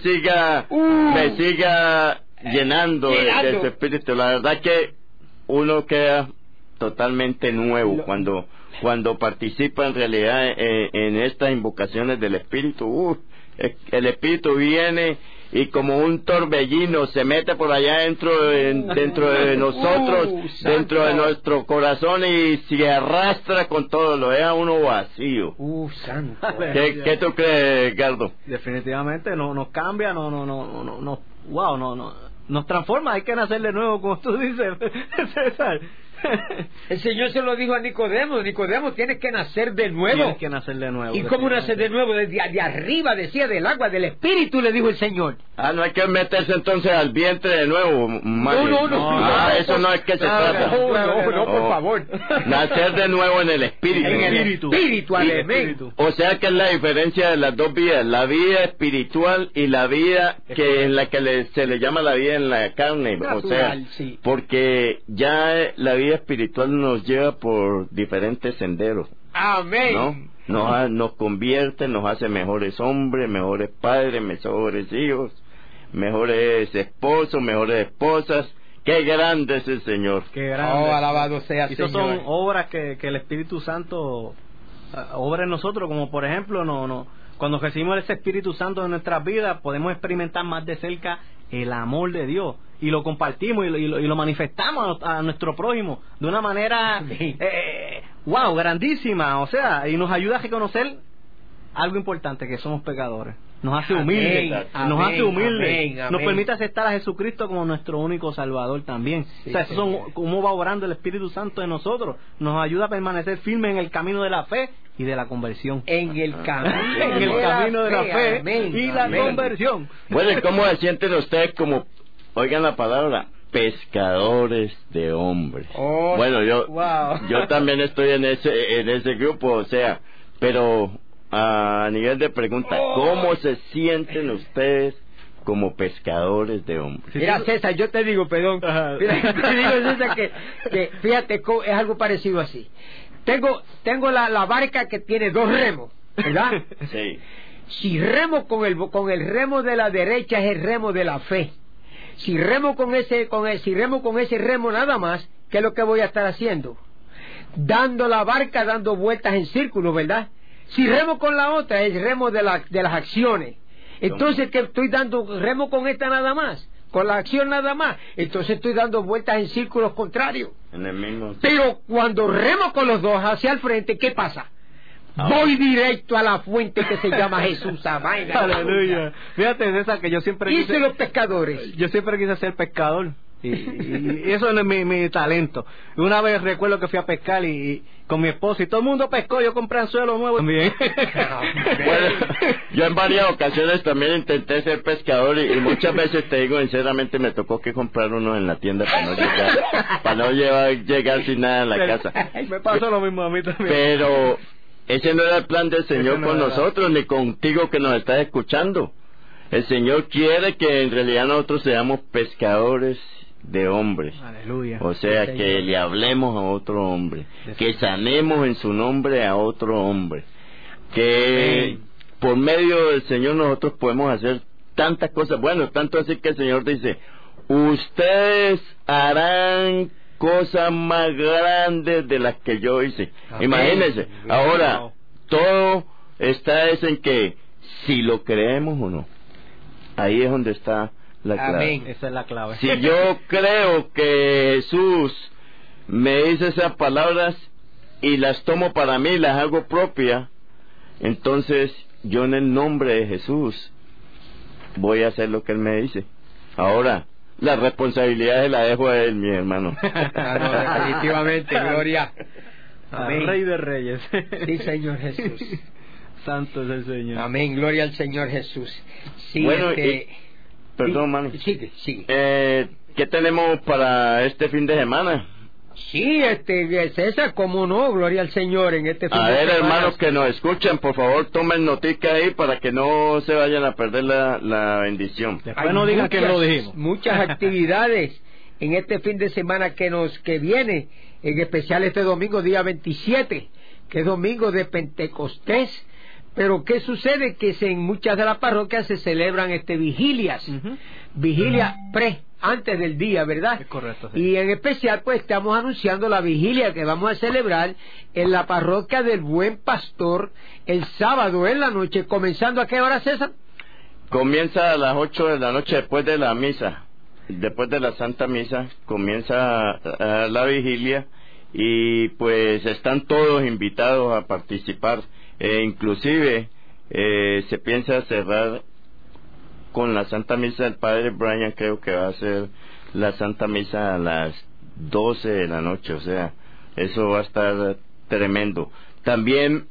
siga llenando de su espíritu. La verdad que uno queda totalmente nuevo cuando participa en realidad en estas invocaciones del Espíritu. El Espíritu viene y como un torbellino se mete por allá dentro de nosotros, dentro de nuestro corazón, y se arrastra con todo, lo deja uno vacío. Santo. ¿Qué tú crees, Edgardo? Definitivamente nos cambia, nos transforma. Hay que nacer de nuevo, como tú dices, César. El Señor se lo dijo a Nicodemo. Nicodemo, tienes que nacer de nuevo. Tienes que nacer de nuevo. ¿Y cómo nacer de nuevo? De arriba, decía, del agua, del Espíritu, le dijo el Señor. No hay que meterse entonces al vientre de nuevo, Mario. No. Eso no es que se trata. No, por favor. Nacer de nuevo en el Espíritu. En el Espíritu, amén. O sea que es la diferencia de las dos vidas, la vida espiritual y la vida que en la que se le llama la vida en la carne. Natural, o sea, sí. porque ya la vida espiritual nos lleva por diferentes senderos. Amén. ¿No? Nos convierte, nos hace mejores hombres, mejores padres, mejores hijos, mejores esposos, mejores esposas. ¡Qué grande es el Señor! ¡Qué grande! Alabado sea el Señor. Señor. Son obras que el Espíritu Santo obra en nosotros, como por ejemplo, cuando recibimos ese Espíritu Santo en nuestras vidas, podemos experimentar más de cerca el amor de Dios, y lo compartimos y lo manifestamos a nuestro prójimo de una manera grandísima, o sea, y nos ayuda a reconocer algo importante, que somos pecadores. Nos hace humildes, nos permite aceptar a Jesucristo como nuestro único Salvador también. Sí, o sea, eso cómo va obrando el Espíritu Santo en nosotros. Nos ayuda a permanecer firmes en el camino de la fe y de la conversión. En el camino de la fe y la conversión. Bueno, ¿y cómo se sienten ustedes como, oigan la palabra, pescadores de hombres? Bueno, yo también estoy en ese grupo, o sea, pero a nivel de pregunta, ¿cómo se sienten ustedes como pescadores de hombres? Mira, César, yo te digo, perdón, mira, te digo, César, que fíjate, es algo parecido así. Tengo la barca que tiene 2 remos, ¿verdad? Sí. Si remo con el remo de la derecha, es el remo de la fe. Si remo con ese remo nada más, ¿qué es lo que voy a estar haciendo? Dando la barca, dando vueltas en círculo, ¿verdad? Si remo con la otra, es remo de las acciones. Entonces, que estoy dando remo con esta nada más, con la acción nada más, entonces estoy dando vueltas en círculos contrarios. En el mismo. Pero cuando remo con los dos hacia el frente, ¿qué pasa? Voy directo a la fuente que se llama Jesús. Aleluya. Fíjate, César, que yo siempre quise los pescadores. Yo siempre quise ser pescador. Y eso no es mi talento. Una vez recuerdo que fui a pescar y con mi esposa, y todo el mundo pescó, yo compré anzuelo nuevo también. Bueno, yo en varias ocasiones también intenté ser pescador y muchas veces, te digo sinceramente, me tocó que comprar uno en la tienda para no llegar sin nada en la casa. Me pasó lo mismo a mí también. Pero ese no era el plan del Señor con nosotros, ni contigo que nos estás escuchando. El Señor quiere que en realidad nosotros seamos pescadores de hombres. Aleluya. O sea, que le hablemos a otro hombre, que sanemos en su nombre a otro hombre, que por medio del Señor nosotros podemos hacer tantas cosas. Bueno, tanto así que el Señor dice, ustedes harán cosas más grandes de las que yo hice. Amén. Imagínense. Ahora, todo está en que si lo creemos o no. Ahí es donde está la clave. Amén. Esa es la clave. Si yo creo que Jesús me dice esas palabras y las tomo para mí, las hago propia, entonces yo en el nombre de Jesús voy a hacer lo que Él me dice. Ahora, la responsabilidad la dejo a Él, mi hermano. Definitivamente, gloria. Amén. Rey de Reyes. Sí, Señor Jesús. Santo es el Señor. Amén, gloria al Señor Jesús. Sí, bueno, perdón, mano. Sigue. ¿Qué tenemos para este fin de semana? Sí, César, cómo no, gloria al Señor en este fin de semana. A ver, hermanos que nos escuchan, por favor, tomen notica ahí para que no se vayan a perder la bendición. Después no digan que lo dijimos. Muchas actividades en este fin de semana que viene, en especial este domingo, día 27, que es domingo de Pentecostés. Pero ¿qué sucede? Que en muchas de las parroquias se celebran vigilias, vigilia antes del día, ¿verdad? Es correcto, sí. Y en especial pues estamos anunciando la vigilia que vamos a celebrar en la parroquia del Buen Pastor el sábado en la noche. ¿Comenzando a qué hora, César? Comienza a las 8 de la noche después de la misa. Después de la Santa Misa comienza la vigilia y pues están todos invitados a participar. Inclusive se piensa cerrar con la Santa Misa del Padre Brian. Creo que va a ser la Santa Misa a las 12 de la noche, o sea, eso va a estar tremendo. También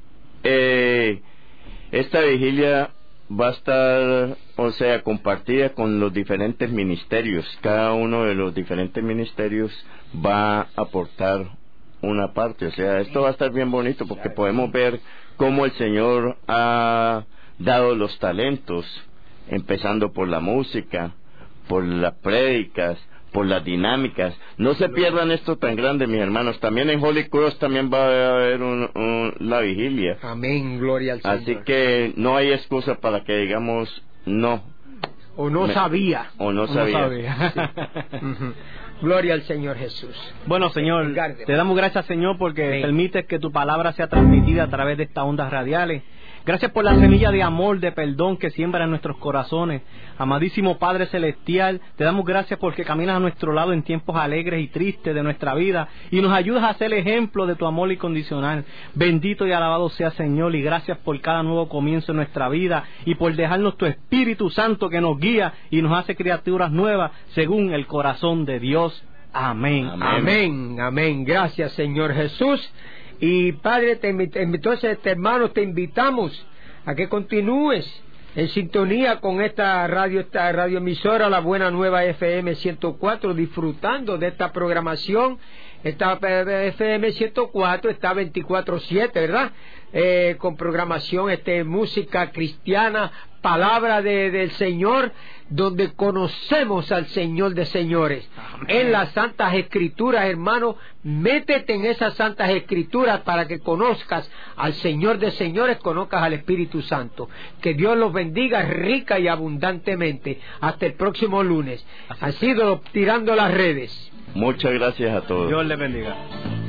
esta vigilia va a estar, o sea, compartida con los diferentes ministerios. Cada uno de los diferentes ministerios va a aportar una parte, o sea, esto va a estar bien bonito porque podemos ver cómo el Señor ha dado los talentos, empezando por la música, por las prédicas, por las dinámicas. No se pierdan esto tan grande, mis hermanos. También en Holy Cross también va a haber la vigilia. Amén, gloria al Señor. Así que no hay excusa para que digamos no. O no sabía. O no sabía. Sí. Gloria al Señor Jesús. Bueno, Señor, te damos gracias, Señor, porque permites que tu palabra sea transmitida a través de estas ondas radiales. Gracias por la semilla de amor, de perdón que siembra en nuestros corazones. Amadísimo Padre Celestial, te damos gracias porque caminas a nuestro lado en tiempos alegres y tristes de nuestra vida y nos ayudas a ser ejemplo de tu amor incondicional. Bendito y alabado sea, Señor, y gracias por cada nuevo comienzo en nuestra vida y por dejarnos tu Espíritu Santo que nos guía y nos hace criaturas nuevas según el corazón de Dios. Amén. Amén. Amén. Gracias, Señor Jesús. Y Padre, entonces, hermanos, te invitamos a que continúes en sintonía con esta radioemisora, la Buena Nueva FM 104, disfrutando de esta programación. Esta FM 104 está 24/7, ¿verdad? Con programación, música cristiana, palabra del Señor, donde conocemos al Señor de señores. Amén. En las Santas Escrituras, hermano, métete en esas Santas Escrituras para que conozcas al Señor de señores, conozcas al Espíritu Santo. Que Dios los bendiga rica y abundantemente. Hasta el próximo lunes. Ha sido Tirando las Redes. Muchas gracias a todos. Dios les bendiga.